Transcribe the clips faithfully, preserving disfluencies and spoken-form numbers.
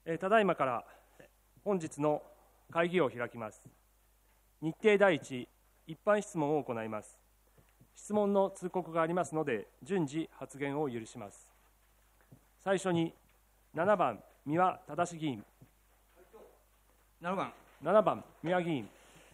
ただいまから本日の会議を開きます。日程第一、一般質問を行います。質問の通告がありますので、順次発言を許します。最初にななばん、三輪正議員。 ななばん、 ななばん、三輪議員。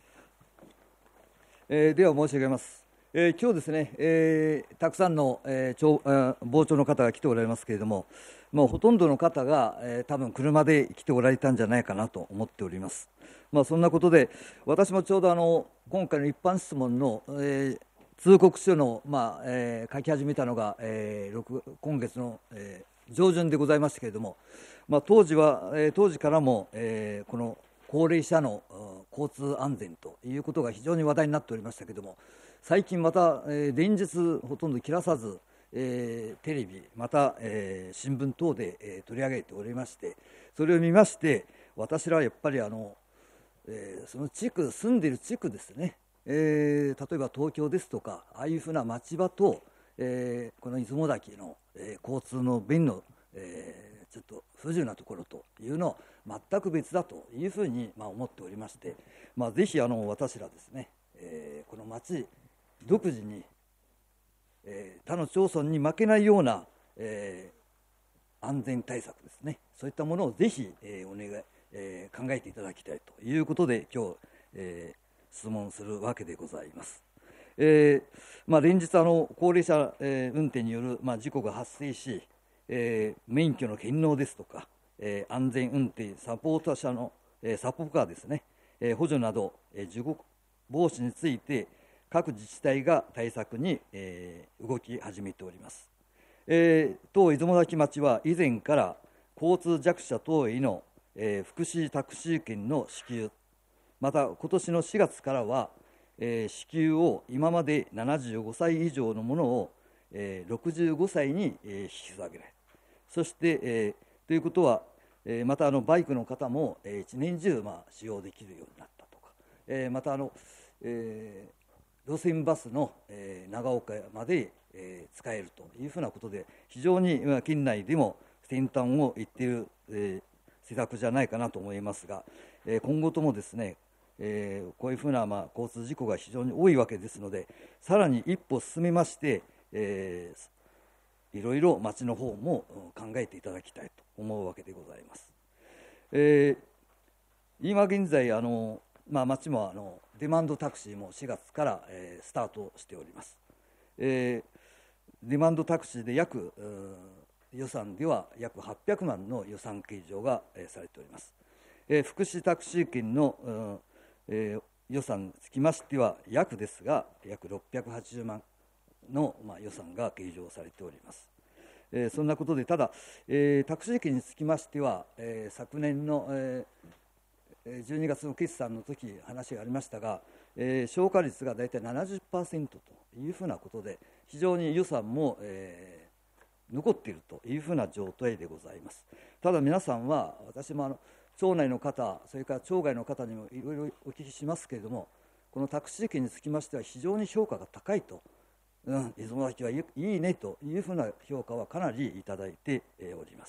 えー、では申し上げます。えー、今日ですね、えー、たくさんの、えー、町えー、傍聴の方が来ておられますけれども、もうほとんどの方が、えー、多分車で来ておられたんじゃないかなと思っております。まあ、そんなことで、私もちょうどあの今回の一般質問の、えー、通告書の、まあえー、書き始めたのが、えー、今月の、えー、上旬でございましたけれども、まあ、当時は、えー、当時からも、えー、この高齢者の交通安全ということが非常に話題になっておりましたけれども、最近また、えー、連日ほとんど切らさず、えー、テレビまた、えー、新聞等で、えー、取り上げておりまして、それを見まして私らはやっぱりあの、えー、その地区住んでいる地区ですね、えー、例えば東京ですとかああいうふうな町場と、えー、この出雲崎の、えー、交通の便の、えー、ちょっと不自由なところというのを全く別だというふうに、まあ、思っておりまして、まあ、ぜひあの私らですね、えー、この町独自に、えー、他の町村に負けないような、えー、安全対策ですね、そういったものをぜひ、えー、お願い、えー、考えていただきたいということで今日、えー、質問するわけでございます。えーまあ、連日あの高齢者、えー、運転による、まあ、事故が発生し、えー、免許の返納ですとか、えー、安全運転サポーター者の、えー、サポカーですね、えー、補助など、えー、事故防止について各自治体が対策に、えー、動き始めております。えー、当出雲崎町は以前から交通弱者等への、えー、福祉タクシー券の支給、また今年のしがつからは、えー、支給を今までななじゅうごさい以上のものを、えー、ろくじゅうごさいに、えー、引き下げられる。そして、えー、ということは、えー、またあのバイクの方も、えー、一年中、まあ、使用できるようになったとか、えー、またあの、えー路線バスの、えー、長岡まで、えー、使えるというふうなことで非常に、まあ、県内でも先端をいっている、えー、施策じゃないかなと思いますが、えー、今後ともですね、えー、こういうふうな、まあ、交通事故が非常に多いわけですので、さらに一歩進めまして、えー、いろいろ町の方も考えていただきたいと思うわけでございます。えー、今現在あのまあ、町もあのデマンドタクシーもしがつから、えー、スタートしております。えー、デマンドタクシーで約予算では約はっぴゃくまんの予算計上が、えー、されております。えー、福祉タクシー券の、えー、予算につきましては約ですが約ろっぴゃくはちじゅうまんの、まあ、予算が計上されております。えー、そんなことでただ、えー、タクシー券につきましては、えー、昨年の、えーじゅうにがつの決算の時話がありましたが、えー、消化率が大体 ななじゅっパーセント というふうなことで非常に予算も、えー、残っているというふうな状態でございます。ただ皆さんは私もあの町内の方それから町外の方にもいろいろお聞きしますけれども、このタクシー券につきましては非常に評価が高いと、うん、出雲崎はいいねというふうな評価はかなりいただいております。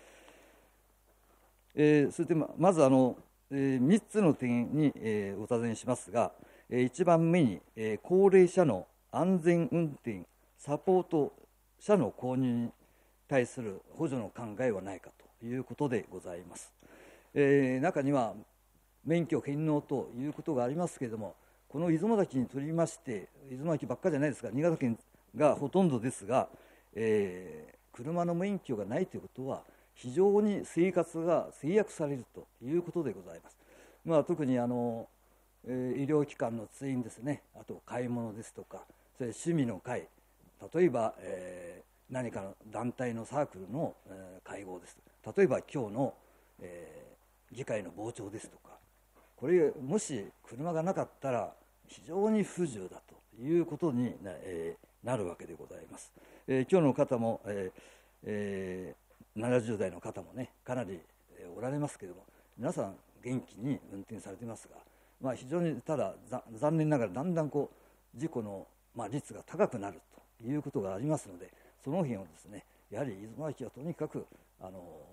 えー、それで ま, まずあのえー、みっつの点に、えー、お尋ねしますが、えー、いちばんめに、えー、高齢者の安全運転サポート車の購入に対する補助の考えはないかということでございます。えー、中には免許返納ということがありますけれども、この出雲崎にとりまして出雲崎ばっかりじゃないですが新潟県がほとんどですが、えー、車の免許がないということは非常に生活が制約されるということでございます。まあ、特にあの、えー、医療機関の通院ですね、あと買い物ですとか、それ趣味の会、例えば、えー、何かの団体のサークルの、えー、会合です。例えば今日の、えー、議会の傍聴ですとか、これもし車がなかったら非常に不自由だということに な,、えー、なるわけでございます。えー、今日の方も、えーえーななじゅうだいの方もねかなりおられますけれども、皆さん元気に運転されていますが、まあ、非常にただ残念ながらだんだんこう事故の、まあ、率が高くなるということがありますので、その辺をですねやはり出雲崎はとにかくあの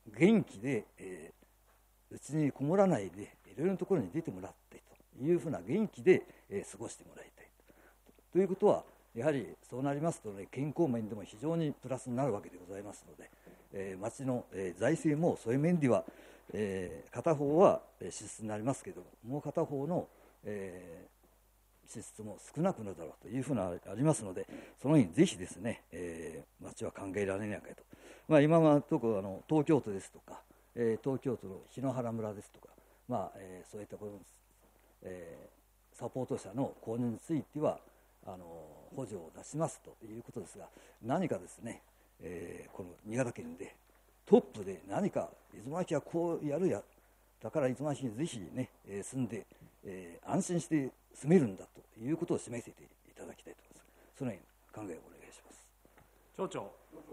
元気でうち、えー、にこもらないでいろいろなところに出てもらってというふうな元気で、えー、過ごしてもらいたいと。ということはやはりそうなりますと、ね、健康面でも非常にプラスになるわけでございますので、えー、町の、えー、財政もそういう面では、えー、片方は支出になりますけれども、もう片方の、えー、支出も少なくなるだろうというふうなありますので、そのようにぜひですね、えー、町は考えられないかと、まあ、今のところあの東京都ですとか、えー、東京都の檜原村ですとか、まあえー、そういったことの、えー、サポート者の購入についてはあの補助を出しますということですが、何かですね、えー、この新潟県でトップで何か出雲町はこうやるや、だから出雲町にぜひね、えー、住んで、えー、安心して住めるんだということを示せていただきたいと思います。そのように考えをお願いします。 町長。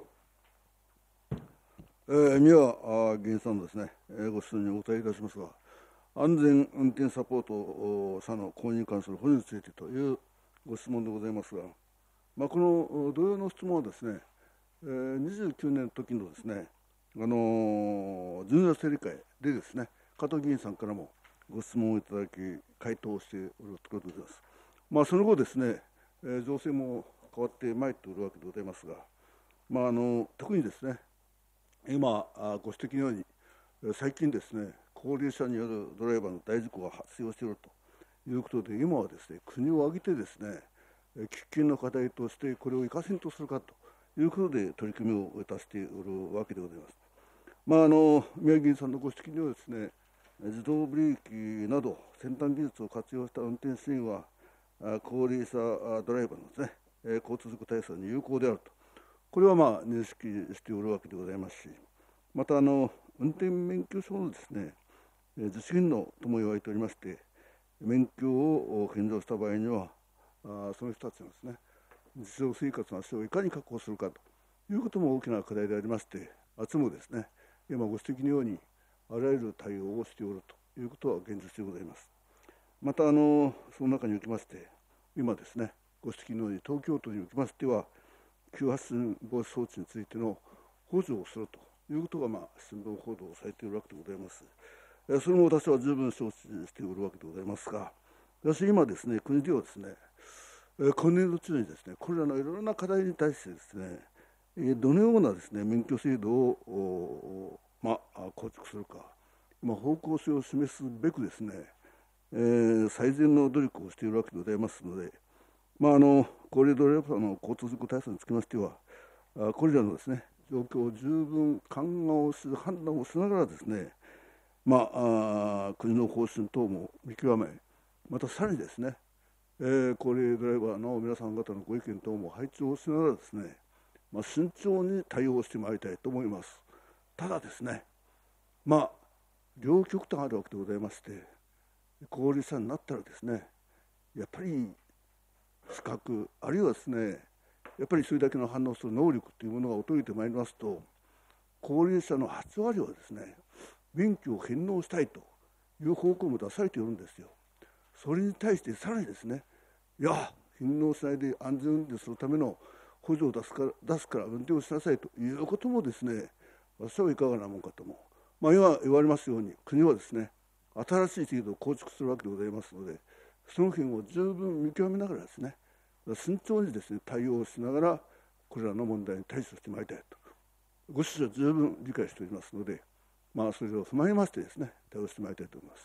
えー、三輪議員さんのですね、えー、ご質問にお答えいたしますが、安全運転サポート者の購入に関する補助についてというご質問でございますが、まあ、この同様の質問はですね、えー、にじゅうきゅうねんの時のですね、あのー、じゅうがつ整理会でですね、加藤議員さんからもご質問をいただき、回答しておるところでございます。まあ、その後ですね、えー、情勢も変わってまいっておるわけでございますが、まあ、あの特にですね、今ご指摘のように、最近ですね、高齢者によるドライバーの大事故が発生をしているということで、今はですね、国を挙げてですね、喫緊の課題としてこれを生かせんとするかということで取り組みをいたしておるわけでございます。まあ、あの宮城議員さんのご指摘にはですね、自動ブレーキなど先端技術を活用した運転支援は高齢者ドライバーのですね、交通事故対策に有効であると、これはまあ認識しておるわけでございますし、またあの運転免許証のですね、実現のとも言われておりまして、免許を返上した場合には、あその人たちのですね、日常生活の足をいかに確保するかということも大きな課題でありまして、あつもですね、今ご指摘のようにあらゆる対応をしておるということは現実でございます。またあのその中におきまして、今ですね、ご指摘のように東京都におきましては、急発進防止装置についての補助をするということが、まあ、新聞報道されているわけでございます。それも私は十分承知しておるわけでございますが、私今ですね、国ではですね、今年度中にですね、これらのいろいろな課題に対してですね、どのようなですね、免許制度を、まあ、構築するか、今方向性を示すべくですね、えー、最善の努力をしているわけでございますので、まあ、あの高齢ドライバーの交通事故対策につきましては、これらのですね、状況を十分勘案をする判断をしながらですね、まあ、あ国の方針等も見極め、またさらにですね、えー、高齢ドライバーの皆さん方のご意見等も拝聴しながらですね、まあ、慎重に対応してまいりたいと思います。ただですね、まあ、両極端あるわけでございまして、高齢者になったらですね、やっぱり資格、あるいはですね、やっぱりそれだけの反応する能力というものが衰えてまいりますと、高齢者のはち割はですね、免許を返納したいという方向も出されているんですよ。それに対してさらにですね、いや、返納しないで安全運転するための補助を出すから、出すから運転をしなさいということもですね、私はいかがなもんかとも、まあ、今言われますように、国はですね、新しい制度を構築するわけでございますので、その辺を十分見極めながらですね、慎重にですね、対応しながら、これらの問題に対処してまいりたいと、ご指示は十分理解しておりますので、まあ、それを踏まえましてですね、対応してまいりたいと思います。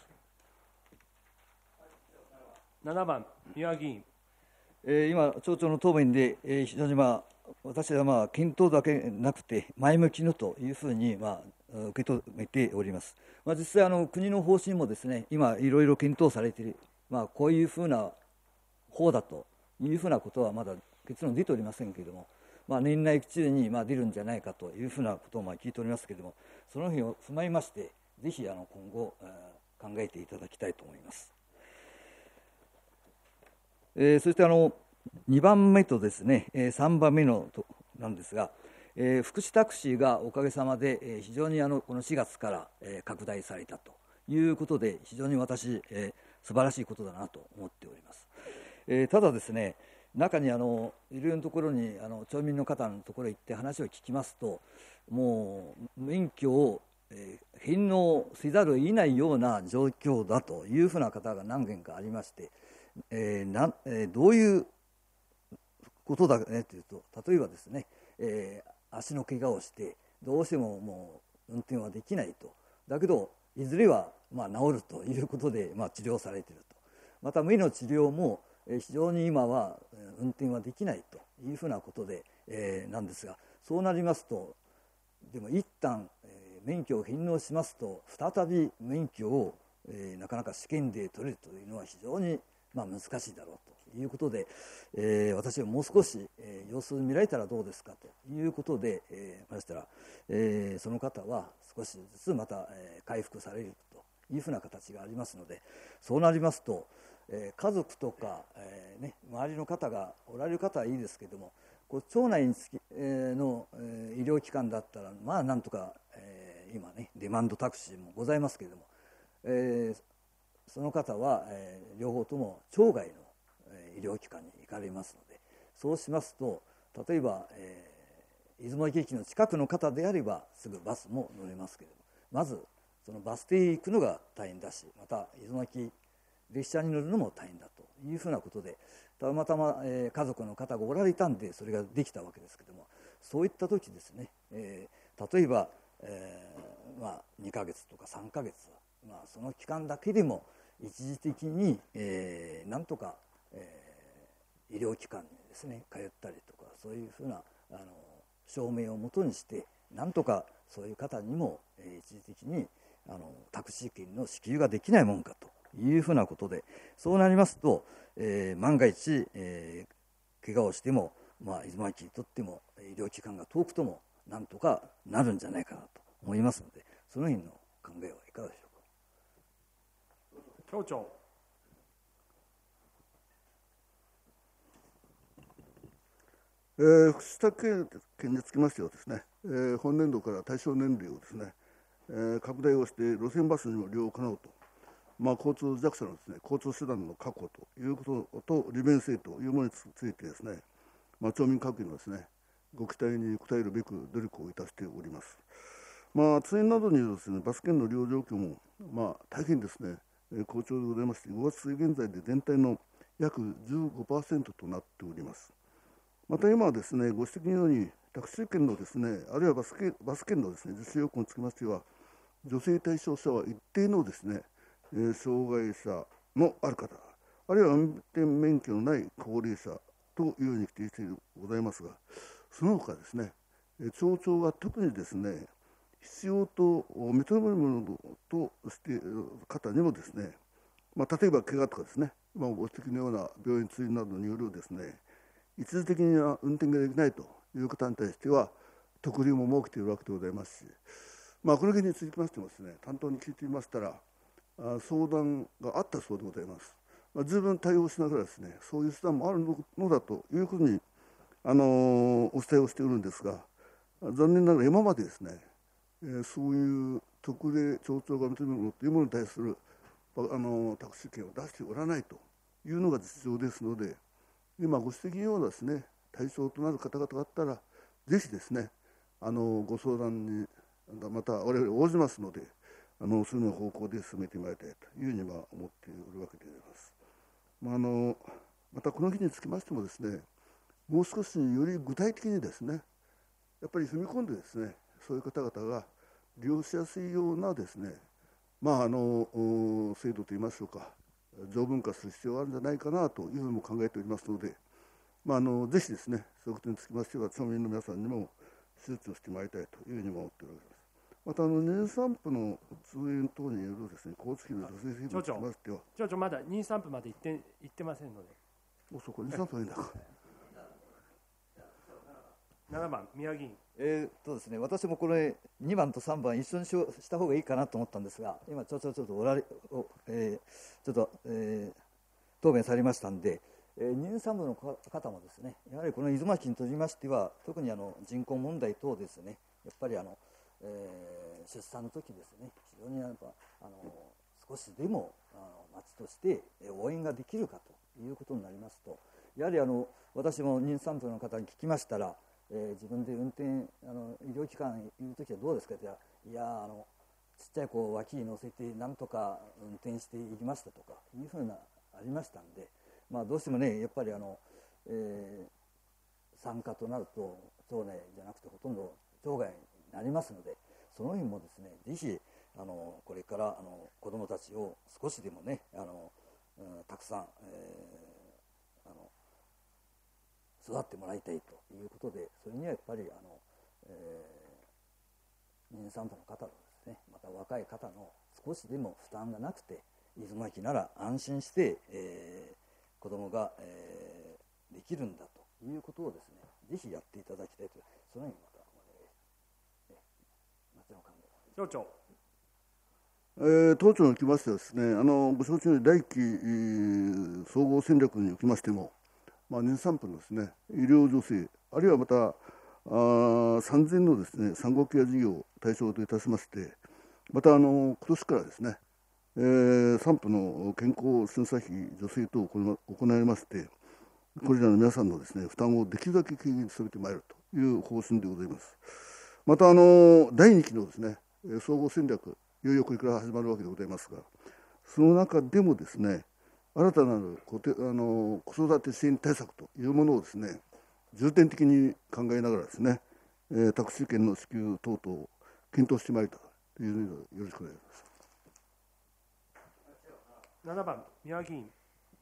ななばん、三輪議員。 えー、今、町長の答弁で、えー、非常に、まあ、私は、まあ、検討だけなくて、前向きのというふうに、まあ、受け止めております。まあ、実際あの、国の方針もですね、今、いろいろ検討されている、まあ、こういうふうな方だというふうなことは、まだ結論出ておりませんけれども、まあ、年内中にまあ出るんじゃないかというふうなことをまあ聞いておりますけれども、その辺を踏まえまして、ぜひあの今後、えー、考えていただきたいと思います。えー、そしてあのにばんめとですね、えー、さんばんめのとなんですが、えー、福祉タクシーがおかげさまで、えー、非常にあのこのしがつから、えー、拡大されたということで、非常に私、えー、素晴らしいことだなと思っております。えー、ただですね、中にあのいろいろなところにあの町民の方のところへ行って話を聞きますと、もう免許をえー、返納せざるを得ないような状況だというふうな方が何件かありまして、えーなえー、どういうことだねというと、例えばですね、えー、足の怪我をしてどうしてももう運転はできないと、だけどいずれはまあ治るということで、まあ、治療されていると。また目の治療も非常に今は運転はできないというふうなことで、えー、なんですが、そうなりますと、でも一旦、えー、免許を返納しますと再び免許を、えー、なかなか試験で取れるというのは非常に、まあ、難しいだろうということで、えー、私はもう少し、えー、様子を見られたらどうですかということで、えー、ましたら、えー、その方は少しずつまた、えー、回復されるというふうな形がありますので、そうなりますと、えー、家族とか、えーね、周りの方がおられる方はいいですけれども、こう町内につき、えー、の、えー、医療機関だったらまあなんとか、えー、今ねデマンドタクシーもございますけれども、えー、その方は、えー、両方とも町外の、えー、医療機関に行かれますので、そうしますと例えば、えー、出雲駅駅の近くの方であればすぐバスも乗れますけれども、まずそのバス停へ行くのが大変だし、また出雲駅列車に乗るのも大変だというふうなことで、たまたま、えー、家族の方がおられたんでそれができたわけですけども、そういった時ですね、えー、例えば、えーまあ、にかげつとかさんかげつ、まあ、その期間だけでも一時的に、えー、なんとか、えー、医療機関にですね通ったりとか、そういうふうなあの証明をもとにしてなんとかそういう方にも、えー、一時的にあのタクシー券の支給ができないもんかというふうなことで、そうなりますと、えー、万が一、えー、怪我をしても、まあ、出雲駅にとっても医療機関が遠くともなんとかなるんじゃないかなと思いますので、その辺の考えはいかがでしょうか。 町長。 えー、福祉宅県につきましてはですね、えー、本年度から対象年齢をですね、えー、拡大をして路線バスにも利用可能と、まあ、交通弱者のですね、交通手段の確保ということと利便性というものについてですね、まあ、町民各県のですね、ご期待に応えるべく努力をいたしております。まあ、通園などによるですね、バス券の利用状況も、まあ、大変ですね、えー、好調でございまして、ごがつ末現在で全体の約 じゅうごパーセント となっております。また今はですね、ご指摘のようにタクシー券のですね、あるいはバス券、バス券のですね、実施要項につきましては、女性対象者は一定のですね、えー、障害者のある方、あるいは運転免許のない高齢者というように規定しているございますが、その他ですね、町長が特にですね、必要と認めるものとしている方にもですね、まあ、例えば怪我とかですね、今ご指摘のような病院通院などによるですね、一時的には運転ができないという方に対しては特例も設けているわけでございますし、まあ、この件につきましてもですね、担当に聞いてみましたら、相談があったそうでございます。まあ、十分対応しながらですね、そういう手段もあるのだというふうに、あのー、お伝えをしているんですが、残念ながら今までですね、えー、そういう特例町長が認めるものというものに対する、あのー、タクシー券を出しておらないというのが実情ですので、今ご指摘のようなですね、対象となる方々があったら、ぜひですね、あのご相談にまた我々応じますので、あのそういう方向で進めてまいりたいというふうにまあ思っておるわけであります。まあ、あのまたこの日につきましてもですね、もう少しより具体的にですね、やっぱり踏み込んでですね、そういう方々が利用しやすいようなですね、まああの制度といいましょうか、条文化する必要があるんじゃないかなというふうにも考えておりますので、まあ、あのぜひですね、そういうことにつきましては町民の皆さんにも周知をしてまいりたいというふうに思っております。またあの妊産婦の通園等によるですね、交通費の助成費につきましては、 町長まだ妊産婦まで行って行ってませんので。 おそうか、妊産婦はいいんだか。 ななばん宮議員。 えーっとですね、私もこれにばんとさんばん一緒にしした方がいいかなと思ったんですが、今町長ちょっとおられ、えー、ちょっと、えー、答弁されましたんで、えー、妊産婦の方もですね、やはりこの出雲町にとりましては、特にあの人口問題等ですね、やっぱりあの、えー、出産の時ですね、非常にやっぱあの少しでもあの町として応援ができるかということになりますと、やはりあの私も妊産婦の方に聞きましたら、えー、自分で運転あの医療機関にいるときはどうですかと言ったら、いやあのちっちゃい子を脇に乗せてなんとか運転していきましたとかいうふうなありましたんで、まあ、どうしてもねやっぱりあの、えー、参加となると町内じゃなくてほとんど町外になりますので、その辺もですねぜひあのこれからあの子どもたちを少しでもねあの、うん、たくさん、えー、あの育ってもらいたいということで、それにはやっぱりあの、えー、妊産婦の方のですね、また若い方の少しでも負担がなくて出雲駅なら安心して、えー、子どもが、えー、できるんだということをですねぜひやっていただきたいと、そのようにまたお願い、松山官房町長。 えー、当庁におきましてはですね、あのご承知のように第一期、えー、総合戦略におきましても、まあ、妊産婦のですね医療助成、あるいはまたあ産前のですね産後ケア事業を対象といたしまして、またあの今年からですね、えー、産婦の健康審査費助成等を行いまして、これらの皆さんのですね負担をできるだけ軽減に努めてまいるという方針でございます。またあのだいにきのですね総合戦略、いよいよこれから始まるわけでございますが、その中でもですね新たなる子てあの子育て支援対策というものをですね重点的に考えながらですね、えー、タクシー券の支給等々を検討してまいりたというのでよろしくお願いします。 ななばん三輪議員。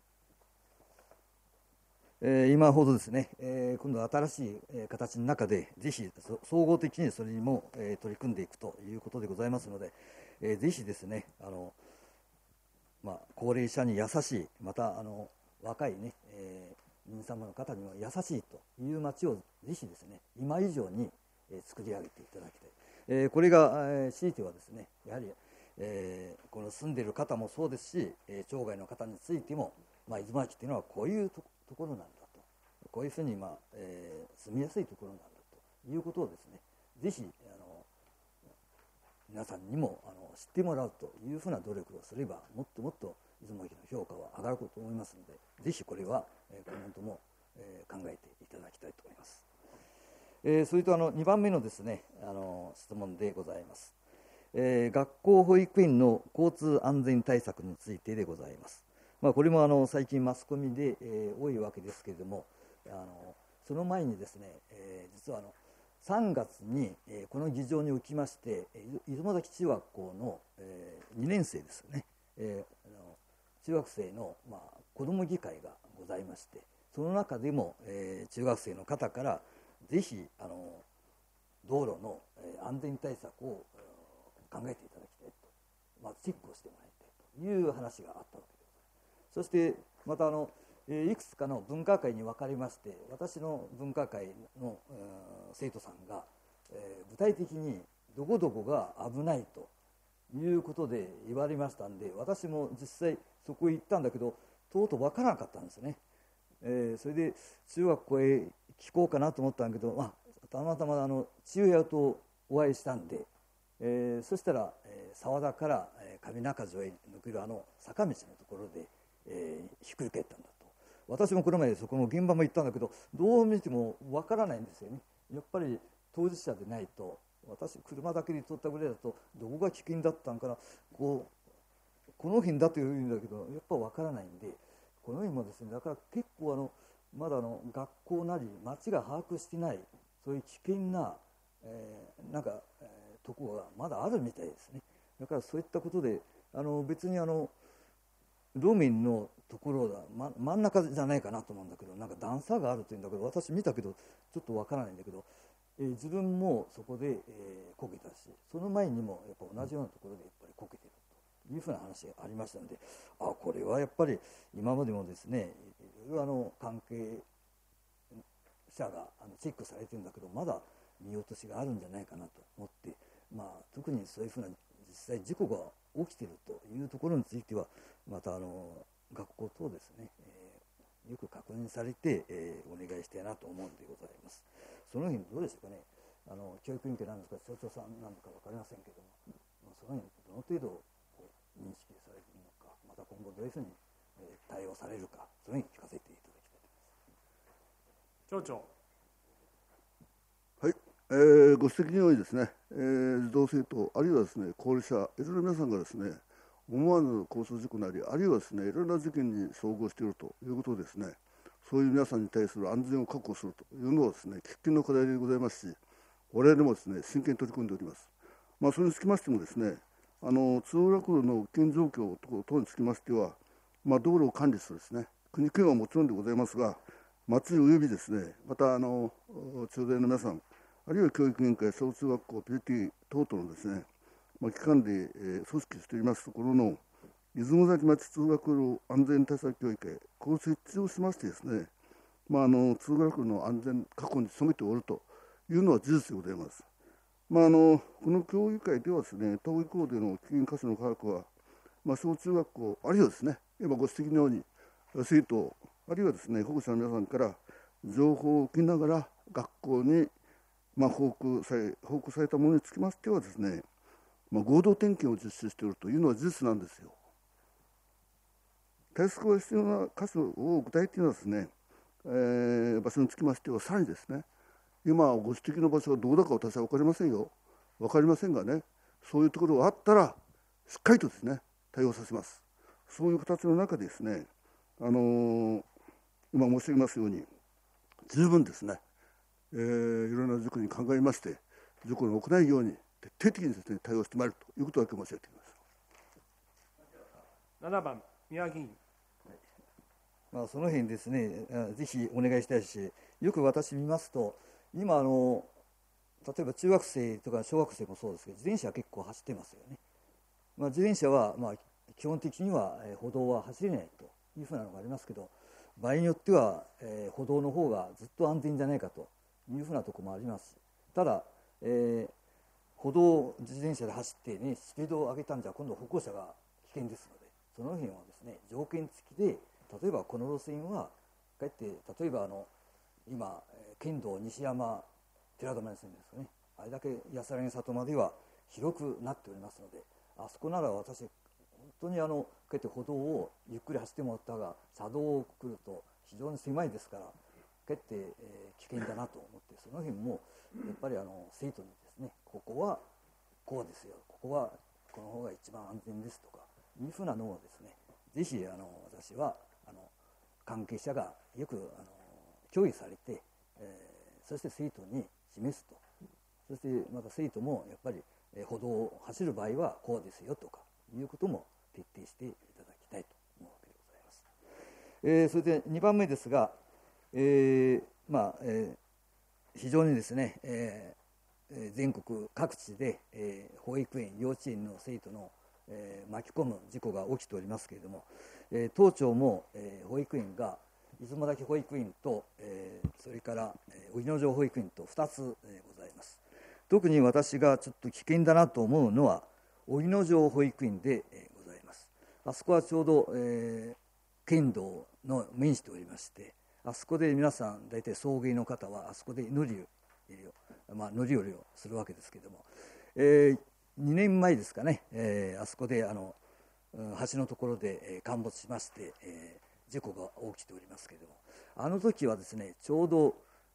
えー、今ほどですね、えー、今度は新しい、えー、形の中でぜひ総合的にそれにも、えー、取り組んでいくということでございますので、えー、ぜひですねあの、まあ、高齢者に優しい、またあの若いね、えー、妊産婦の方にも優しいという街をぜひですね今以上に、えー、作り上げていただきたい、えー、これが、えー、強いてはですねやはり、えー、この住んでいる方もそうですし、えー、町外の方についても、まあ、出雲駅というのはこういうとところなんだと、こういうふうに、まあえー、住みやすいところなんだということをですねぜひあの皆さんにもあの知ってもらうというふうな努力をすればもっともっと出雲駅の評価は上がると思いますので、ぜひこれは、えー、コメントも、えー、考えていただきたいと思います。えー、それとあのにばんめのですねあの質問でございます。えー、学校保育園の交通安全対策についてでございます。まあ、これもあの最近マスコミで、えー、多いわけですけれども、あのその前にですね、えー、実はあのさんがつに、えー、この議場におきまして、出雲崎中学校の、えー、にねん生ですね、えー、あの中学生の、まあ、子ども議会がございまして、その中でも、えー、中学生の方からぜひあの道路の、えー、安全対策を、えー、考えていただきたいと、まあ、チェックをしてもらいたいという話があったわけです。そしてまたあのいくつかの分科会に分かれまして、私の分科会の生徒さんが具体的にどこどこが危ないということで言われましたんで、私も実際そこへ行ったんだけどとうとう分からなかったんですね。えー、それで中学校へ聞こうかなと思ったんだけど、まあ、たまたまあの父親とお会いしたんで、えー、そしたら沢田から上中条へ抜けるあの坂道のところでえー、ひっくり返ったんだと。私もこの前そこの現場も行ったんだけどどう見てもわからないんですよね。やっぱり当事者でないと、私車だけで撮ったぐらいだとどこが危険だったんかな、こうこの辺だというんだけどやっぱわからないんで、この辺もですねだから結構あのまだあの学校なり町が把握してないそういう危険な、えー、なんか、えー、ところがまだあるみたいですね。だからそういったことであの別にあの路面のところだ、ま、真ん中じゃないかなと思うんだけど、なんか段差があるというんだけど私見たけどちょっとわからないんだけど、えー、自分もそこで、えー、こけたし、その前にもやっぱ同じようなところでやっぱりこけてるというふうな話がありましたので、あこれはやっぱり今までもですねいろいろあの関係者があのチェックされてるんだけどまだ見落としがあるんじゃないかなと思って、まあ、特にそういうふうな実際事故が起きているというところについてはまたあの学校等ですね、えー、よく確認されて、えー、お願いしたいなと思うんでございます。その辺どうでしょうかね、あの教育委員会なんですか町長さんなのか分かりませんけども、まあ、その辺どの程度こう認識されているのか、また今後どういうふうに、えー、対応されるか、その辺聞かせていただきたいと思います。 町長。 はい、 えー、ご指摘のようにですね、えー、児童生徒あるいはですね高齢者いろいろ皆さんがですね思わぬ交通事故なりあるいはですねいろんな事件に遭遇しているということですね、そういう皆さんに対する安全を確保するというのはですね喫緊の課題でございますし、我々もですね真剣に取り組んでおります。まあ、それにつきましてもですね、あの通学路の危険状況等につきましては、まあ、道路を管理するですね国県はもちろんでございますが、町およびですねまたあの中大の皆さんあるいは教育委員会、小中学校、ピーティー 等々のですね、まあ、機関で、えー、組織しておりますところの出雲崎町通学路安全対策協議会、この設置をしましてですね、まあ、あの通学路の安全確保に努めておるというのは事実でございます。まあ、あのこの協議会ではですね、登下校での危険箇所の把握は、まあ、小中学校、あるいはですね、今ご指摘のように生徒、あるいはですね保護者の皆さんから情報を受けながら学校にまあ、報告され、報告されたものにつきましてはですね、まあ、合同点検を実施しているというのは事実なんですよ。対策が必要な箇所を具体的なですね、えー、場所につきましてはさらにですね、今ご指摘の場所がどうだか私は分かりませんよ。分かりませんがね、そういうところがあったらしっかりとですね対応させます。そういう形の中でですね、あのー、今申し上げますように十分ですね、えー、いろんな事故に考えまして事故の起きないように徹底的にですね対応してまいるということだけ申し上げています。 ななばん宮城議員。 まあ、その辺ですね、ぜひお願いしたいし、よく私見ますと、今あの、例えば中学生とか小学生もそうですけど、自転車は結構走ってますよね。まあ、自転車はまあ基本的には歩道は走れないというふうなのがありますけど、場合によっては、えー、歩道の方がずっと安全じゃないかというふうなところもあります。ただ、えー、歩道を自転車で走ってね、スピードを上げたんじゃ今度歩行者が危険ですので、その辺はですね条件付きで、例えばこの路線はかえって例えばあの今県道西山寺泊線ですかね、あれだけ安らぎ里までは広くなっておりますので、あそこなら私本当にあのかえって歩道をゆっくり走ってもらったが車道をくると非常に狭いですから、かえって、えー、危険だなと思って、その辺もやっぱりあの生徒にですね、ここはこうですよ、ここはこの方が一番安全ですとかいうふうなのをですね、ぜひあの私はあの関係者がよくあの協議されて、えー、そして生徒に示すと、そしてまた生徒もやっぱり、えー、歩道を走る場合はこうですよとかいうことも徹底していただきたいと思うわけでございます。えー、それでにばんめですが、えーまあえー、非常にですね、えー、全国各地で、えー、保育園幼稚園の生徒の、えー、巻き込む事故が起きておりますけれども、えー、当庁も、えー、保育園が出雲崎保育園と、えー、それから荻野城保育園とふたつ、えー、ございます。特に私がちょっと危険だなと思うのは荻野城保育園で、えー、ございます。あそこはちょうど、えー、県道の面しておりまして、あそこで皆さん大体送迎の方はあそこで乗り入れを、まあ、乗り降りをするわけですけれども、えー、にねんまえですかね、えー、あそこであの橋のところで、えー、陥没しまして、えー、事故が起きておりますけれども、あの時はですねちょうど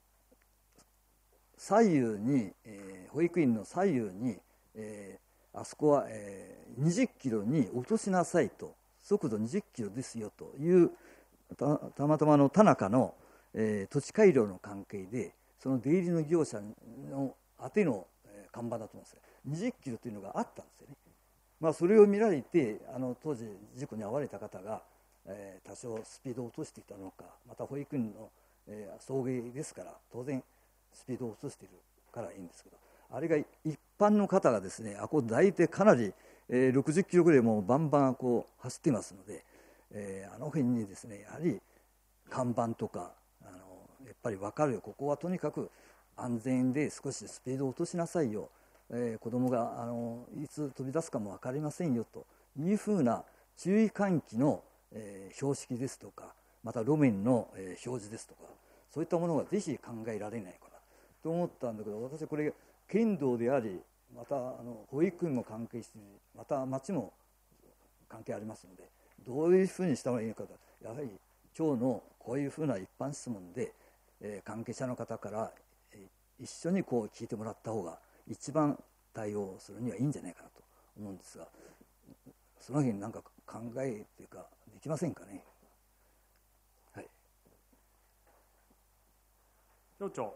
左右に、えー、保育園の左右に、えー、あそこは、えー、にじゅっキロに落としなさいと、速度にじゅっキロですよという た, たまたまの田中の、えー、土地改良の関係でその出入りの業者の宛ての、えー、看板だと思うんですが、にじゅっキロというのがあったんですよね。まあ、それを見られてあの当時事故に遭われた方が、えー、多少スピードを落としていたのか、また保育園の、えー、送迎ですから当然スピードを落としているからいいんですけど、あれが一般の方がですね、あこ大体かなり、えー、ろくじゅっキロぐらいもうバンバンこう走っていますので、えー、あの辺にですねやはり看板とかあのやっぱり分かるよ、ここはとにかく安全で少しスピードを落としなさいよ、えー、子どもがあのいつ飛び出すかも分かりませんよというふうな注意喚起の、えー、標識ですとか、また路面の、えー、表示ですとか、そういったものがぜひ考えられないかなと思ったんだけど、私はこれ県道であり、またあの保育園も関係している、また町も関係ありますので、どういうふうにした方がいいのかと、やはり今日のこういうふうな一般質問で、えー、関係者の方から、えー、 一緒にこう聞いてもらった方が一番対応するにはいいんじゃないかなと思うんですが、その辺なんか考えというかできませんかね。はい。 町長。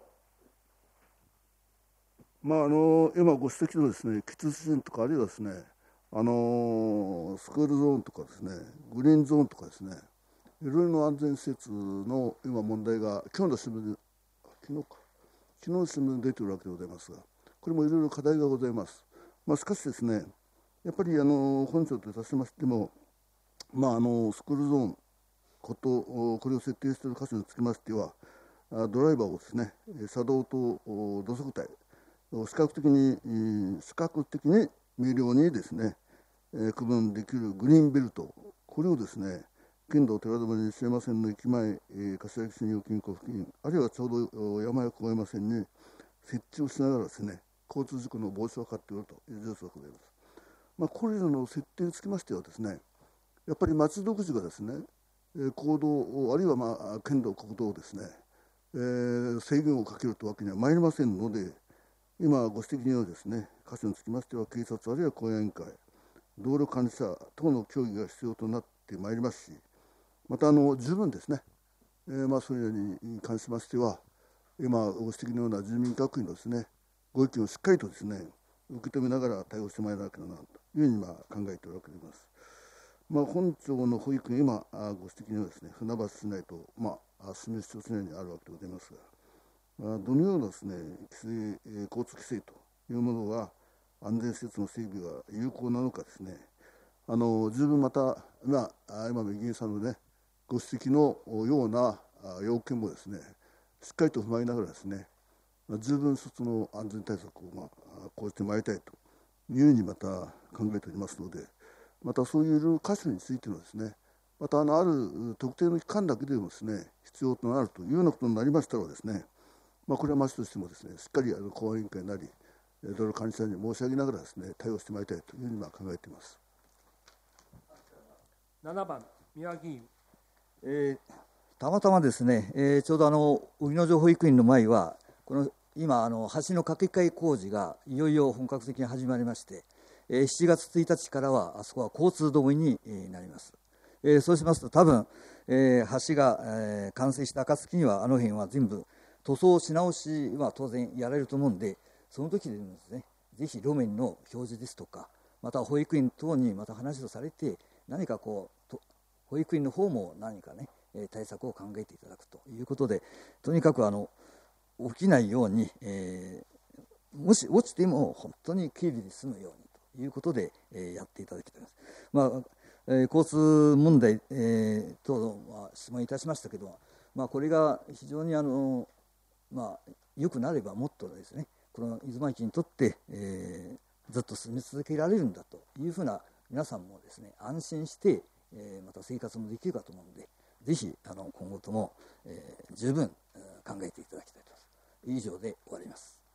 まああの今ご指摘のですね、キッズ支援とか、あるいはですね、あのスクールゾーンとかですね、グリーンゾーンとかですね、いろいろな安全施設の今問題が今日の新聞で昨日か昨日の新聞で出ているわけでございますが、これもいろいろ課題がございます。まあ、しかしですね、やっぱりあの本庁といたしましても、まあ、あのスクールゾーンこと、これを設定している箇所につきましては、ドライバーをですね、車道と土足帯、視覚的に視覚的に明瞭にですね、区分できるグリーンベルト、これをですね、県道寺泊西山線の駅前、柏木信用金庫付近、あるいはちょうど山谷小山線に設置をしながらですね、交通事故の防止を図っているという事実がございます。まあ、これらの設定につきましてはですね、やっぱり町独自がですね、公道あるいはまあ県道国道をですね、えー、制限をかけるというわけには参りませんので、今ご指摘のようにですね、箇所につきましては警察あるいは公安委員会、道路管理者等の協議が必要となってまいりますし、またあの十分ですね、えー、まあそれらに関しましては、今ご指摘のような住民各位のですね、ご意見をしっかりとですね、受け止めながら対応してまいらなければならないというふうにまあ考えているわけであります。まあ、本庁の保育園、今ご指摘のようにですね、船橋市内と、まあ、住吉町市内にあるわけでございますが、まあ、どのようなですね、規制、交通規制というものが安全施設の整備が有効なのかですね、あの十分また、まあ、今の議員さんのね、ご指摘のような要件もですね、しっかりと踏まえながらですね、十分その安全対策をまあ講じてまいりたいというふうにまた考えておりますので、またそういう箇所についてのですね、またあのある特定の期間だけでもですね、必要となるというようなことになりましたらですね、まあ、これは町としてもですね、しっかりあの公安委員会なり道路管理者に申し上げながらですね、対応してまいりたいというふうにまあ考えています。 ななばん三輪議員。 えー、たまたまですね、えー、ちょうどあの荻野城保育園の前はこの今あの橋の架け替え工事がいよいよ本格的に始まりまして、えー、しちがつついたちからはあそこは交通同意になります。えー、そうしますと多分、えー、橋が、えー、完成した暁にはあの辺は全部塗装し直しは当然やられると思うんで、その時でもですね、ぜひ路面の表示ですとか、また保育園等にまた話をされて、何かこう保育園の方も何かね対策を考えていただくということで、とにかくあの起きないように、えー、もし落ちても本当に軽微で済むようにということで、えー、やっていただきたいです。まあえー、交通問題、えー、等々、まあ、質問いたしましたけど、まあ、これが非常にあの、まあ、良くなればもっとですね、この出雲駅にとって、えー、ずっと住み続けられるんだというふうな皆さんもですね、安心して、えー、また生活もできるかと思うので、ぜひあの今後とも、えー、十分考えていただきたいと思います。以上で終わります。